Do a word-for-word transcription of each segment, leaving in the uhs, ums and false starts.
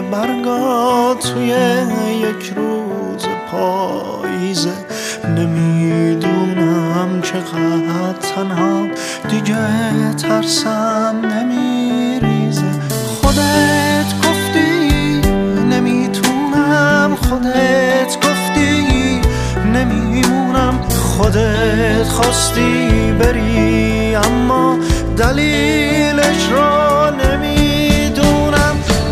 برگا توی یک روز پاییزه. نمیدونم چقدر تنها دیگه ترسم نمیریزه. خودت گفتی نمیتونم، خودت گفتی نمیمونم، خودت خواستی بری اما دلیلش رو نمیدونم.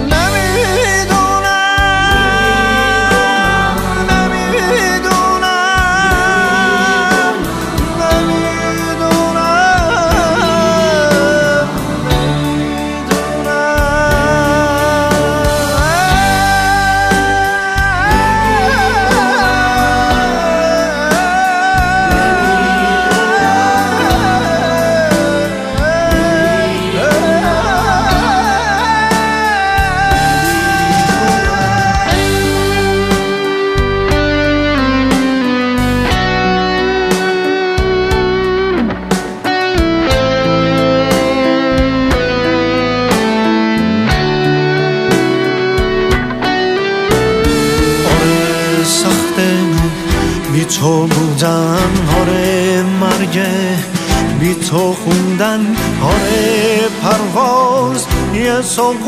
بی تو بودن، آره مرگه بی تو خوندن، آره پرواز یه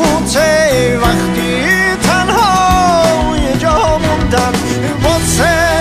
سقوطه وقتی تنها یه جا موندن واسه